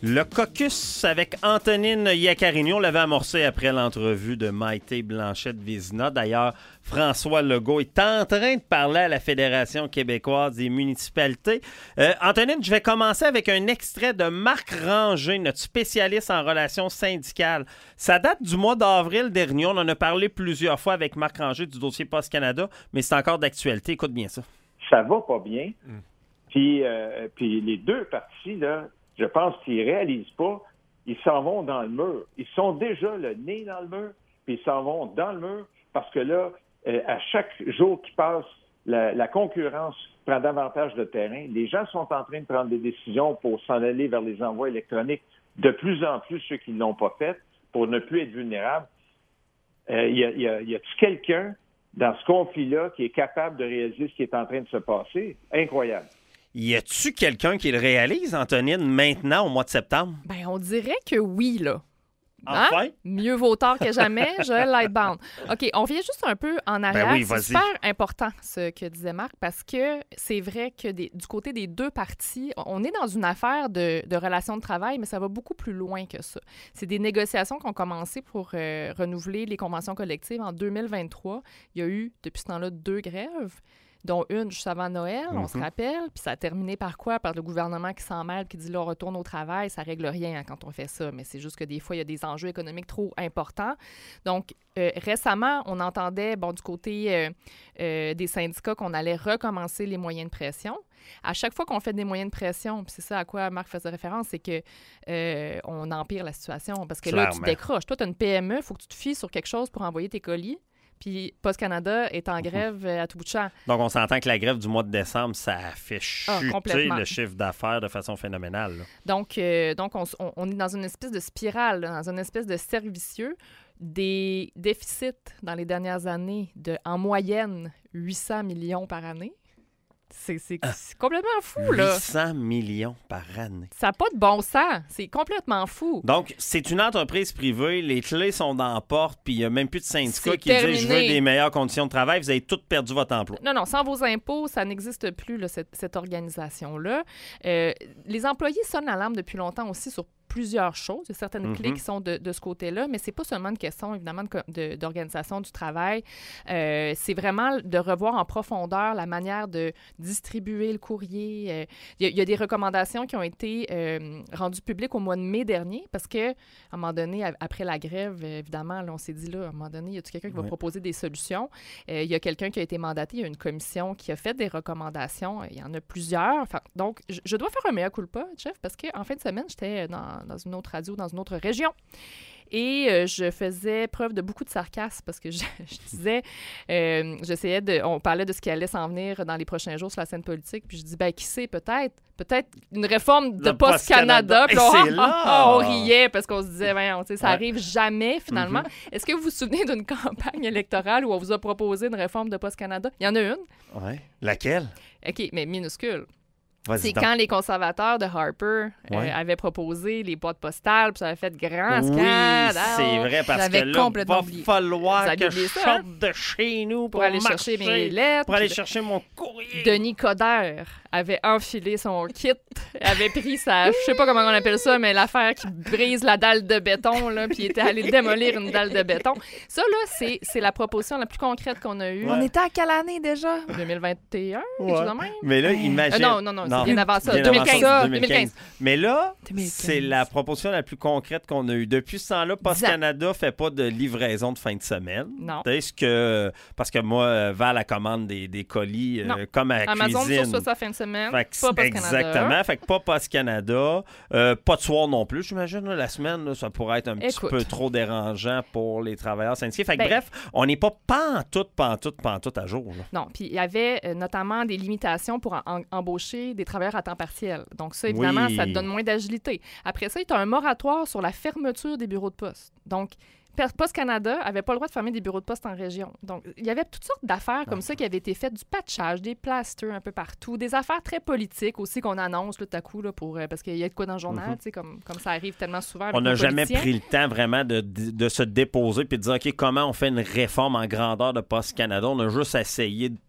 Le caucus avec Antonine Iaccarino, on l'avait amorcé après l'entrevue de Maïté Blanchette-Vézina. D'ailleurs, François Legault est en train de parler à la Fédération québécoise des municipalités. Antonine, je vais commencer avec un extrait de Marc Ranger, notre spécialiste en relations syndicales. Ça date du mois d'avril dernier. On en a parlé plusieurs fois avec Marc Ranger du dossier Post Canada, mais c'est encore d'actualité. Écoute bien ça. Ça va pas bien. Puis les deux partis, là, je pense qu'ils ne réalisent pas, ils s'en vont dans le mur. Ils sont déjà le nez dans le mur, puis ils s'en vont dans le mur parce que là, à chaque jour qui passe, la concurrence prend davantage de terrain. Les gens sont en train de prendre des décisions pour s'en aller vers les envois électroniques. De plus en plus, ceux qui ne l'ont pas fait, pour ne plus être vulnérables. Y a-t-il quelqu'un dans ce conflit-là qui est capable de réaliser ce qui est en train de se passer? Incroyable. Y a-tu quelqu'un qui le réalise, Antonine, maintenant, au mois de septembre? Ben, on dirait que oui, là. Enfin? Hein? Mieux vaut tard que jamais, Joël Lightbound. OK, on vient juste un peu en arrière. Ben oui, c'est vas-y. super important, ce que disait Marc, parce que c'est vrai que du côté des deux parties, on est dans une affaire de relations de travail, mais ça va beaucoup plus loin que ça. C'est des négociations qui ont commencé pour renouveler les conventions collectives en 2023. Il y a eu, depuis ce temps-là, 2 grèves, dont une juste avant Noël, on se rappelle. Puis ça a terminé par quoi? Par le gouvernement qui s'en mêle, qui dit là, on retourne au travail. Ça règle rien quand on fait ça, mais c'est juste que des fois, il y a des enjeux économiques trop importants. Donc, récemment, on entendait, du côté des syndicats qu'on allait recommencer les moyens de pression. À chaque fois qu'on fait des moyens de pression, puis c'est ça à quoi Marc faisait référence, c'est que on empire la situation. Parce que là, tu décroches. Toi, tu as une PME, il faut que tu te fies sur quelque chose pour envoyer tes colis. Puis Post Canada est en grève à tout bout de champ. Donc, on s'entend que la grève du mois de décembre, ça a fait chuter le chiffre d'affaires de façon phénoménale. Là. Donc on est dans une espèce de spirale, là, dans une espèce de cercle vicieux. Des déficits dans les dernières années de, en moyenne, 800 millions par année. C'est complètement fou, là. 800 millions par année. Ça n'a pas de bon sens. C'est complètement fou. Donc, c'est une entreprise privée. Les clés sont dans la porte, puis il n'y a même plus de syndicats C'est qui terminé. disent « Je veux des meilleures conditions de travail ». Vous avez tous perdu votre emploi. Non, sans vos impôts, ça n'existe plus, là, cette organisation-là. Les employés sonnent l'alarme depuis longtemps aussi sur plusieurs choses. Il y a certaines clés qui sont de ce côté-là, mais c'est pas seulement une question, évidemment, d'organisation du travail. C'est vraiment de revoir en profondeur la manière de distribuer le courrier. Il y a des recommandations qui ont été rendues publiques au mois de mai dernier, parce que à un moment donné, après la grève, évidemment, là, on s'est dit, là, à un moment donné, y a-t-il quelqu'un qui va proposer des solutions? Il y a quelqu'un qui a été mandaté, il y a une commission qui a fait des recommandations. Il y en a plusieurs. Enfin, donc, je dois faire un mea culpa, Jeff, parce qu'en fin de semaine, j'étais dans une autre radio, dans une autre région. Et je faisais preuve de beaucoup de sarcasme parce que je disais, on parlait de ce qui allait s'en venir dans les prochains jours sur la scène politique, puis je dis, qui sait, peut-être une réforme de Post Canada. Puis on riait parce qu'on se disait, ça arrive jamais finalement. Est-ce que vous vous souvenez d'une campagne électorale où on vous a proposé une réforme de Post Canada? Il y en a une. Oui. Laquelle? OK, mais minuscule. Vas-y C'est donc. quand les conservateurs de Harper avaient proposé les boîtes postales, puis ça avait fait grand scandale. Oui, c'est vrai, parce que là, il va falloir que je sorte de chez nous pour aller chercher mes lettres. Pour aller chercher mon courrier. Denis Coderre avait enfilé son kit, avait pris sa, je sais pas comment on appelle ça, mais l'affaire qui brise la dalle de béton, là, puis il était allé démolir une dalle de béton. Ça, là, c'est la proposition la plus concrète qu'on a eue. On était à quelle année déjà? 2021, quelque chose de même. Mais là, imagine... Non, c'est bien avant ça. 2015. Mais là, 2015. c'est la proposition la plus concrète qu'on a eue. Depuis ce temps-là, Post Canada fait pas de livraison de fin de semaine. Non. Parce que moi, Val, elle commande des colis comme à la Amazon cuisine. Amazon ça fin de semaine. Pas Post Canada. Exactement. Fait que pas Post Canada. Pas de soir non plus, j'imagine. La semaine, là, ça pourrait être un petit peu trop dérangeant pour les travailleurs syndiqués. Fait que bref, on n'est pas pantoute à jour. Là. Non, puis il y avait notamment des limitations pour embaucher des travailleurs à temps partiel. Donc ça, évidemment, ça te donne moins d'agilité. Après ça, il y a un moratoire sur la fermeture des bureaux de poste. Donc, Post Canada n'avait pas le droit de fermer des bureaux de poste en région. Donc, il y avait toutes sortes d'affaires comme ça qui avaient été faites, du patchage, des plasters un peu partout, des affaires très politiques aussi qu'on annonce là, tout à coup là, parce qu'il y a de quoi dans le journal, comme ça arrive tellement souvent. On n'a jamais pris le temps vraiment de se déposer puis de dire, OK, comment on fait une réforme en grandeur de Post Canada? On a juste essayé de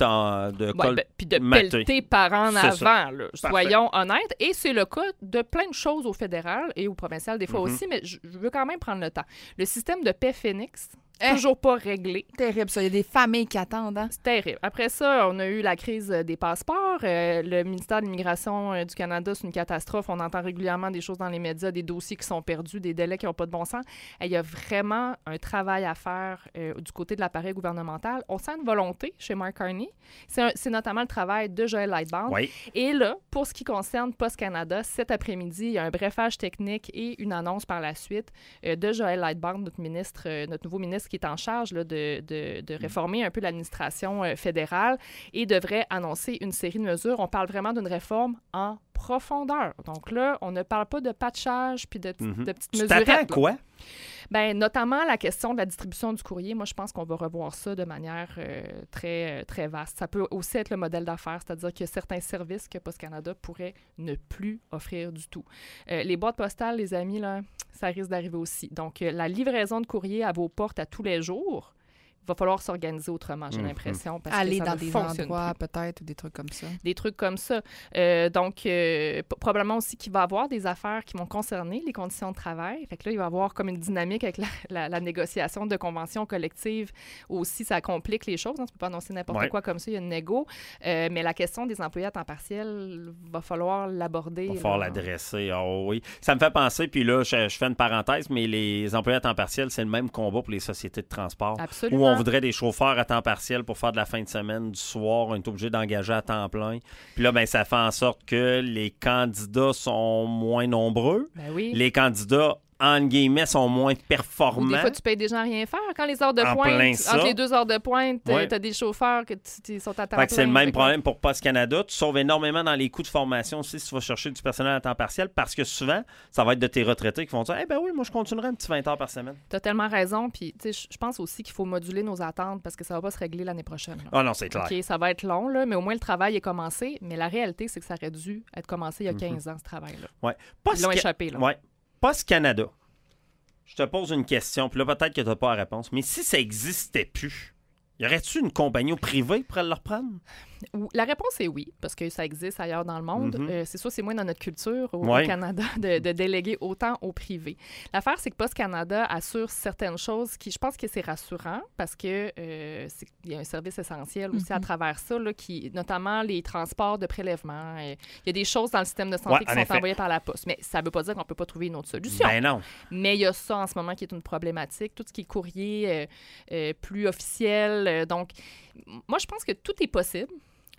puis de pelleter par en avant, là, soyons honnêtes. Et c'est le cas de plein de choses au fédéral et au provincial des fois aussi, mais je veux quand même prendre le temps. Le système de paix Phoenix, toujours pas réglé. Terrible, ça. Il y a des familles qui attendent. Hein? C'est terrible. Après ça, on a eu la crise des passeports. Le ministère de l'Immigration du Canada, c'est une catastrophe. On entend régulièrement des choses dans les médias, des dossiers qui sont perdus, des délais qui n'ont pas de bon sens. Il y a vraiment un travail à faire du côté de l'appareil gouvernemental. On sent une volonté chez Mark Carney. C'est notamment le travail de Joël Lightbound. Oui. Et là, pour ce qui concerne Post Canada, cet après-midi, il y a un brefage technique et une annonce par la suite de Joël Lightbound, notre nouveau ministre qui est en charge là, de réformer un peu l'administration fédérale et devrait annoncer une série de mesures. On parle vraiment d'une réforme en profondeur. Donc là, on ne parle pas de patchage puis de petites mesurettes. Tu t'attends à quoi? Bien, notamment la question de la distribution du courrier. Moi, je pense qu'on va revoir ça de manière très, très vaste. Ça peut aussi être le modèle d'affaires, c'est-à-dire qu'il y a certains services que Post Canada pourrait ne plus offrir du tout. Les boîtes postales, les amis, là, ça risque d'arriver aussi. Donc, la livraison de courrier à vos portes à tous les jours, il va falloir s'organiser autrement, j'ai l'impression. Parce aller que ça dans des endroits, peut-être, ou des trucs comme ça. Des trucs comme ça. Donc, probablement aussi qu'il va y avoir des affaires qui vont concerner les conditions de travail. Fait que là, il va y avoir comme une dynamique avec la négociation de conventions collectives aussi. Ça complique les choses. Hein. Tu ne peux pas annoncer n'importe quoi comme ça. Il y a une négo. Mais la question des employés à temps partiel, va falloir l'aborder. Il va falloir l'adresser. Oh, oui. Ça me fait penser, puis là, je fais une parenthèse, mais les employés à temps partiel, c'est le même combat pour les sociétés de transport. Absolument. On voudrait des chauffeurs à temps partiel pour faire de la fin de semaine, du soir. On est obligé d'engager à temps plein. Puis là, ben, ça fait en sorte que les candidats sont moins nombreux. Ben oui. Les candidats, entre guillemets, sont moins performants. Ou des fois, tu payes des gens à rien faire. Quand les heures de pointe, entre les 2 heures de pointe, tu as des chauffeurs qui sont à temps plein. C'est le même problème pour Post Canada. Tu sauves énormément dans les coûts de formation aussi si tu vas chercher du personnel à temps partiel parce que souvent, ça va être de tes retraités qui vont dire « Eh bien oui, moi, je continuerai un petit 20 heures par semaine. » Tu as tellement raison. Puis, tu sais, je pense aussi qu'il faut moduler nos attentes parce que ça va pas se régler l'année prochaine. Là. Ah non, c'est clair. OK, ça va être long, là, mais au moins, le travail est commencé. Mais la réalité, c'est que ça aurait dû être commencé il y a 15 ans, ce travail-là. Ouais. Ils l'ont échappé, là. Ouais. Post Canada. Je te pose une question, puis là, peut-être que tu n'as pas la réponse, mais si ça n'existait plus, y aurait-tu une compagnie privée pour le reprendre? La réponse est oui, parce que ça existe ailleurs dans le monde. C'est sûr, c'est moins dans notre culture au Canada de déléguer autant au privé. L'affaire, c'est que Post Canada assure certaines choses qui, je pense que c'est rassurant parce que il y a un service essentiel aussi à travers ça, là, notamment les transports de prélèvement. Il y a des choses dans le système de santé qui sont envoyées par la poste, mais ça ne veut pas dire qu'on ne peut pas trouver une autre solution. Ben non. Mais il y a ça en ce moment qui est une problématique, tout ce qui est courrier plus officiel. Donc, moi, je pense que tout est possible.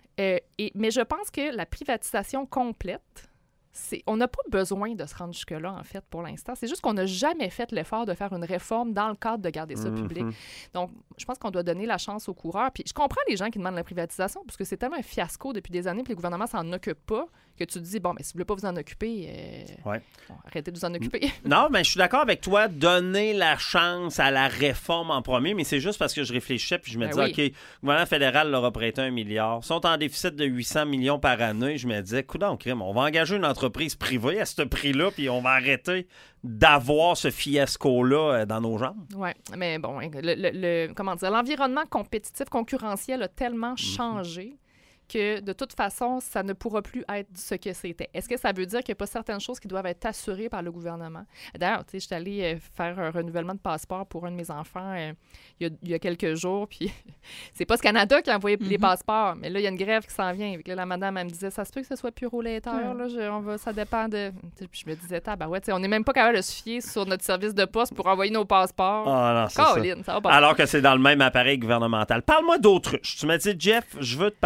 Mais je pense que la privatisation complète, on n'a pas besoin de se rendre jusque-là, en fait, pour l'instant. C'est juste qu'on n'a jamais fait l'effort de faire une réforme dans le cadre de garder ça public. Donc, je pense qu'on doit donner la chance aux coureurs. Puis je comprends les gens qui demandent la privatisation, parce que c'est tellement un fiasco depuis des années, puis les gouvernements s'en occupent pas, que tu te dis, bon, mais si vous ne voulez pas vous en occuper, arrêtez de vous en occuper. Non, mais je suis d'accord avec toi, donner la chance à la réforme en premier, mais c'est juste parce que je réfléchissais, puis je me disais, OK, le gouvernement fédéral leur a prêté 1 milliard. Ils sont en déficit de 800 millions par année. Je me disais, coudonc, crime, on va engager une entreprise privée à ce prix-là, puis on va arrêter d'avoir ce fiasco-là dans nos jambes. Oui, mais bon, comment dire, l'environnement compétitif, concurrentiel a tellement changé que de toute façon, ça ne pourra plus être ce que c'était. Est-ce que ça veut dire qu'il n'y a pas certaines choses qui doivent être assurées par le gouvernement? D'ailleurs, tu sais, je suis allée faire un renouvellement de passeport pour un de mes enfants il y a quelques jours, puis c'est pas ce Canada qui a envoyé les passeports, mais là, il y a une grève qui s'en vient. Là, la madame, elle me disait, ça se peut que ce soit plus roulateur, là, ça dépend de... Puis je me disais, on n'est même pas capable de se fier sur notre service de poste pour envoyer nos passeports. Ah non, c'est Caroline, ça va pas. Alors que c'est dans le même appareil gouvernemental. Parle-moi d'autruche. Tu m'as dit, Jeff, je veux te parler d'autruche.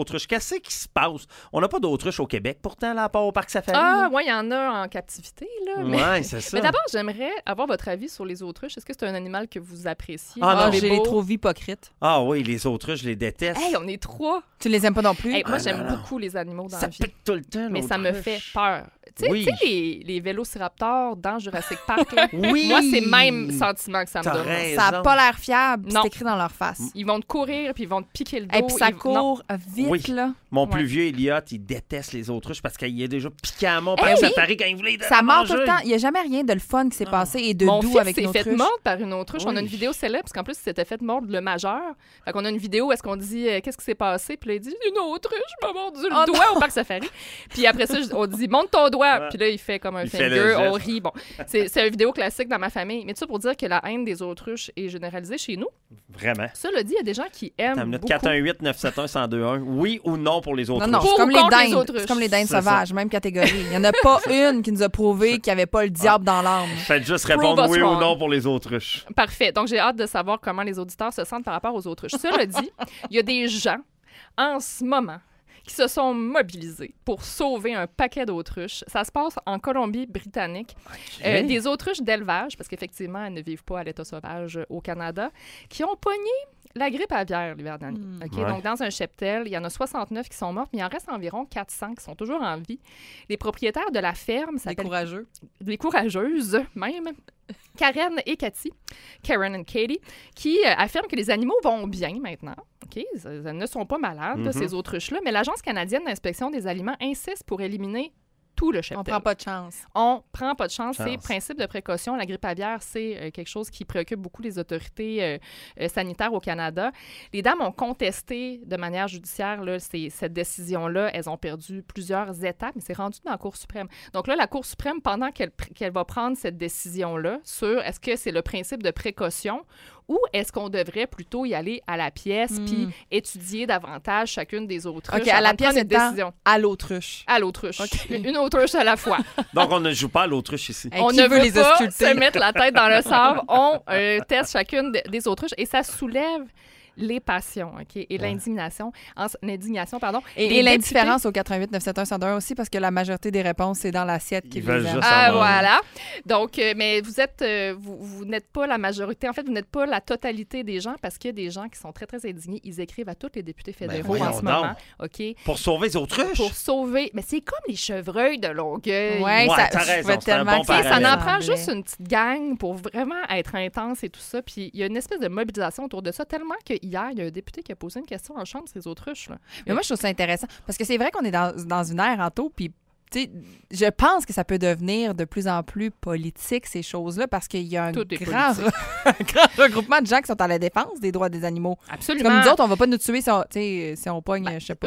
autruches. Qu'est-ce qui se passe? On n'a pas d'autruches au Québec, pourtant, là, à part au Parc Safari. Ah, oui, il y en a en captivité, là. Oui, c'est ça. Mais d'abord, j'aimerais avoir votre avis sur les autruches. Est-ce que c'est un animal que vous appréciez? Ah, non. Je les trouve hypocrites. Ah oui, les autruches, je les déteste. Hey, on est 3. Tu les aimes pas non plus? Hey, moi, Ah, j'aime non. beaucoup les animaux dans Ça la vie. pique tout le temps, Mais ça me fait l'autruche. peur. Tu sais, Oui. tu sais, les vélociraptors dans Jurassic Park, là, Oui! moi, c'est le même sentiment que ça me T'as donne. raison. Ça n'a pas l'air fiable. Non. C'est écrit dans leur face. Ils vont te courir, puis ils vont te piquer le dos. Et puis ça ils- non. court vite, Oui. là. Mon Ouais. plus vieux Elliot, il déteste les autruches parce qu'il est déjà piqué à mort Eh par oui. Safari quand il voulait Ça mord tout manger. le temps. Il n'y a jamais rien de le fun qui s'est passé et de Mon doux fils avec s'est une fait autruche. mordre par une autruche. On a Oui. une vidéo célèbre, parce qu'en plus, il s'était fait mordre le majeur. Fait qu'on a une vidéo où est-ce qu'on dit qu'est-ce qui s'est passé, puis là, il dit une autruche m'a mordu le Oh doigt au Parc Safari. Puis après ça, on dit monte ton doigt, Ouais. puis là, il fait comme un Il fait le finger, geste. on rit. Bon, c'est une vidéo classique dans ma famille. Mais tout ça pour dire que la haine des autruches est généralisée chez nous. Vraiment. Cela dit, il y a des gens qui T'as aiment une beaucoup. 418-971-1021. Oui ou non pour les autruches? Non, Pour c'est comme ou les contre les dindes. autruches? C'est comme les dindes C'est sauvages, même catégorie. Il n'y en a pas une qui nous a prouvé qu'il n'y avait pas le diable dans l'âme. Faites juste Prove répondre us oui ou wrong. non pour les autruches. Parfait. Donc, j'ai hâte de savoir comment les auditeurs se sentent par rapport aux autruches. Cela dit, il y a des gens, en ce moment, qui se sont mobilisés pour sauver un paquet d'autruches. Ça se passe en Colombie-Britannique. Des autruches d'élevage, parce qu'effectivement, elles ne vivent pas à l'état sauvage au Canada, qui ont pogné la grippe aviaire l'hiver dernier. OK? Ouais. Donc, dans un cheptel, il y en a 69 qui sont mortes, mais il en reste environ 400 qui sont toujours en vie. Les propriétaires de la ferme C'est s'appellent courageux. des courageuses, même, Karen et Cathy, Karen et Katie, qui affirment que les animaux vont bien maintenant. OK? Elles ne sont pas malades, là, ces autruches-là, mais l'Agence canadienne d'inspection des aliments insiste pour éliminer tout le cheptel. On prend pas de chance. On prend pas de chance. C'est Chance. principe de précaution. La grippe aviaire, c'est quelque chose qui préoccupe beaucoup les autorités sanitaires au Canada. Les dames ont contesté de manière judiciaire là, cette décision-là. Elles ont perdu plusieurs étapes, mais c'est rendu dans la Cour suprême. Donc là, la Cour suprême, pendant qu'elle va prendre cette décision-là sur est-ce que c'est le principe de précaution ou est-ce qu'on devrait plutôt y aller à la pièce puis étudier davantage chacune des autruches OK, à avant la de pièce prendre une étant décision? à l'autruche. À l'autruche. Une autruche à la fois. Donc, on ne joue pas à l'autruche ici. Hey, On qui ne veut veut les pas ausculter? se mettre la tête dans le sable. On teste chacune des autruches et ça soulève les passions, OK, et l'indignation, pardon. Et Les l'indifférence au 88 971 101 aussi, parce que la majorité des réponses, c'est dans l'assiette Ils qu'ils veulent les aiment. juste Ah, savoir. voilà. Donc, mais vous êtes, vous n'êtes pas la majorité. En fait, vous n'êtes pas la totalité des gens parce qu'il y a des gens qui sont très, très indignés. Ils écrivent à tous les députés fédéraux en voyons ce donc. moment, OK, Pour sauver les autruches? pour sauver. Mais c'est comme les chevreuils de Longueuil. Ouais, Ouais, ça, t'as je raison, trouvais c'est un tellement bon que Tu sais, ça parallèle. en prend semblait. juste une petite gang pour vraiment être intense et tout ça. Puis il y a une espèce de mobilisation autour de ça, tellement que hier, il y a un député qui a posé une question en chambre sur les autruches. Là. Mais moi, je trouve ça intéressant parce que c'est vrai qu'on est dans une ère en taux, puis tu sais, je pense que ça peut devenir de plus en plus politique, ces choses-là, parce qu'il y a un Tout est grand, un grand regroupement de gens qui sont à la défense des droits des animaux. C'est Absolument. comme nous autres, on va pas nous tuer si on pogne, je sais pas. Eux,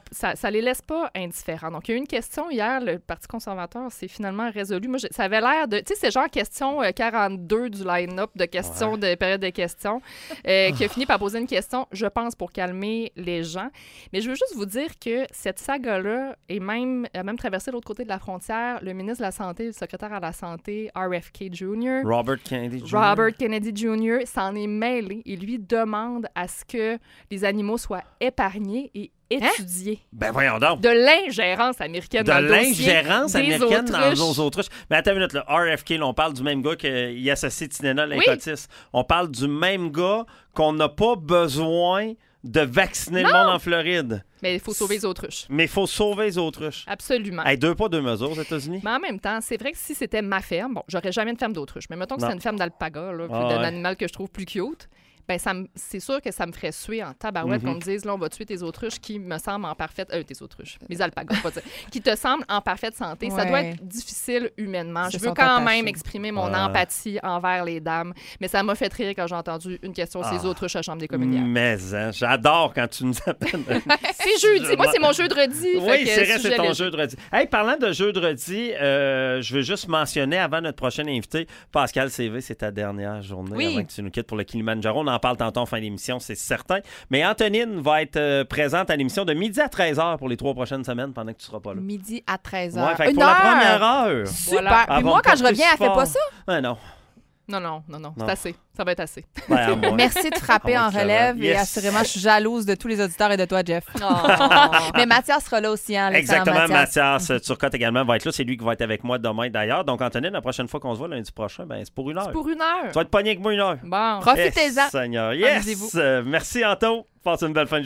ça les laisse pas indifférents. Donc, il y a eu une question hier, le Parti conservateur s'est finalement résolu. Moi, ça avait l'air de... Tu sais, c'est genre question 42 du line-up de questions, de période de questions, qui a fini par poser une question, je pense, pour calmer les gens. Mais je veux juste vous dire que cette saga-là a même traversé l'autre côté de la frontière. Le ministre de la Santé, le secrétaire à la Santé, RFK Jr., Robert Kennedy Jr. Robert Kennedy Jr. s'en est mêlé et lui demande à ce que les animaux soient épargnés et étudiés. Ben voyons donc. De l'ingérence américaine De dans le dossier l'ingérence des américaine dans autruches. nos autruches. Mais attends une minute, là, RFK, là, on parle du même gars qui associe Tylenol à Oui. Incotis. On parle du même gars qu'on n'a pas besoin de vacciner le monde en Floride. Mais il faut sauver les autruches. Mais il faut sauver les autruches. Absolument. Hey, deux pas, deux mesures aux États-Unis. Mais en même temps, c'est vrai que si c'était ma ferme, bon, j'aurais jamais une ferme d'autruche, mais mettons que Non. c'est une ferme d'alpaga, là, puis Ah, d'un ouais. animal que je trouve plus cute, ben c'est sûr que ça me ferait suer en tabarouette qu'on me dise, là, on va tuer tes autruches qui me semblent en parfaite... tes autruches, mes alpagas, pas dire. Qui te semblent en parfaite santé. Ça Ouais. doit être difficile humainement. Ils Je se veux sont quand attachés. même exprimer mon Ouais. empathie envers les dames, mais ça m'a fait rire quand j'ai entendu une question sur les autruches à la Chambre des communes hier. Mais hein, j'adore quand tu nous appelles. C'est jeudi. Moi, c'est mon jeu de redis. Oui, c'est vrai, c'est ton jeu de redis. Hey, parlant de jeu de redis, je veux juste mentionner avant notre prochain invité, Pascal CV, c'est ta dernière journée Oui. avant que tu nous quittes pour le Kilimanjaro. On en parle tantôt en fin d'émission, c'est certain. Mais Antonine va être présente à l'émission de midi à 13h pour les 3 prochaines semaines pendant que tu ne seras pas là. Midi à 13h. Ouais, fait que pour la première heure. Super. Voilà. Puis Elle va moi, me quand je porter reviens, elle fait support. pas ça. Ah non. Non. C'est assez. Ça va être assez. Ben, à moi. Merci de frapper On va en être clavant. relève et Yes. assurément, je suis jalouse de tous les auditeurs et de toi, Jeff. Oh. Mais Mathias sera là aussi, hein, l'excellent Exactement, Mathias. Mathias Turcotte également va être là. C'est lui qui va être avec moi demain d'ailleurs. Donc, Antonine, la prochaine fois qu'on se voit lundi prochain, ben, c'est pour 1 heure. Pour 1 heure. Tu vas être pogné avec moi 1 heure. Bon. Profitez-en. Seigneur. Amusez-vous. Yes! Merci, Anto. Passe une belle fin de